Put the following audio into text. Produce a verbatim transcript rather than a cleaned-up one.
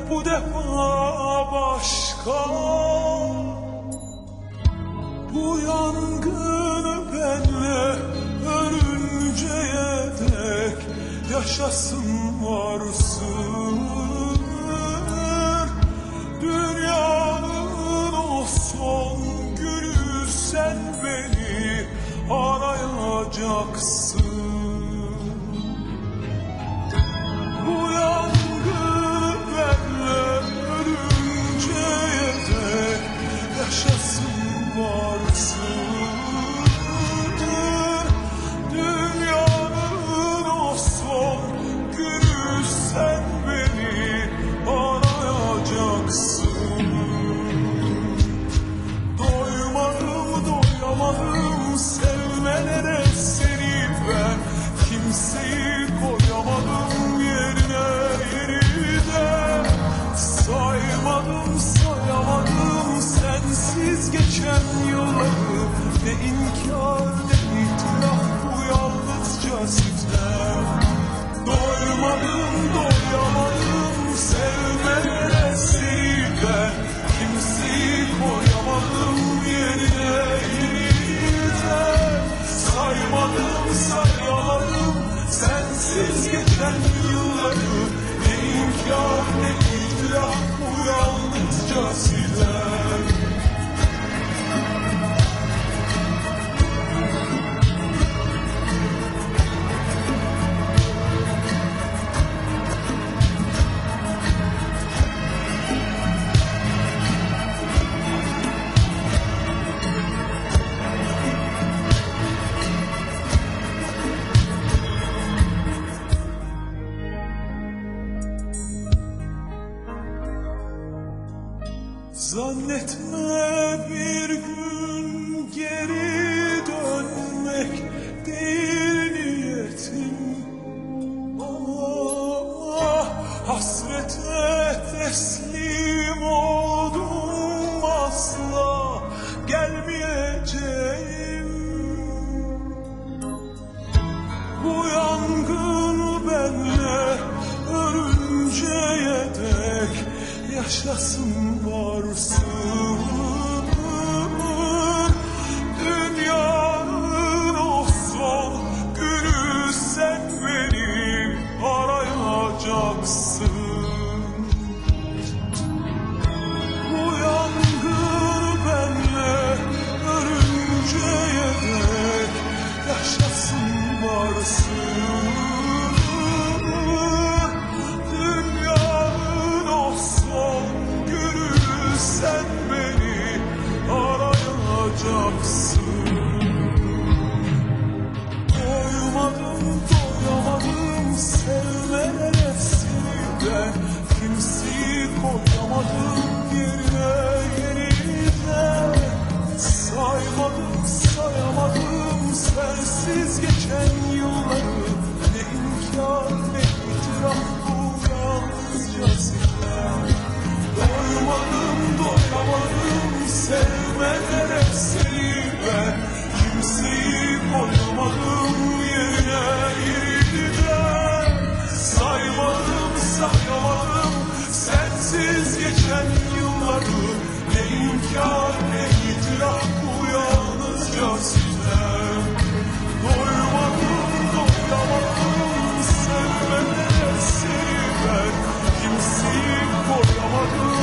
bu defa başka. Bu yangını benle ölünceye dek yaşasın varsın. Dünyanın o son günü sen beni arayacaksın. Bu yangını benle ölünceye dek yaşasın varsın. Dünyanın o son günü sen beni arayacaksın. Doymadım, doyamadım sevmelere seni ben. Kimseyi koyamadım yerine yerine. Saymadım, sayamadım sensiz geçen yılları. Ne inkar ne itiraf, bu yalnızca sizden. Doymadım, doyamadım sevmelere seni ben. Kimseyi koyamadım yerine yerine. Saymadım, sayamadım sensiz geçen yılları. Ne inkar ne itiraf, bu yalnızca sizden. Zannetme bir gün geri dönmek değil niyetim. Ah, hasrete teslim oldum, asla gelmeyeceğim. Bu yangın benle ölünceye dek yaşasın varsın. Dünyanın o son günü sen beni arayacaksın. Bu yangın benle ölünceye dek yaşasın varsın. Sen beni arayacaksın. Doymadım, doyamadım sevmelere seni ben. Kimseyi koyamadım yerine yerine. Saymadım, sayamadım sensiz geçen yılları. Ne inkar ne itiraf, bu yalnızca sizden. Doymadım, doyamadım sevmelere seni ben. Kimseyi koyamadım yerine yerine. Saymadım, sayamadım sensiz geçen yılları. Ne inkar ne itiraf, bu yalnızca sizden. Doymadım, doyamadım sevmelere seni ben. Kimseyi koyamadım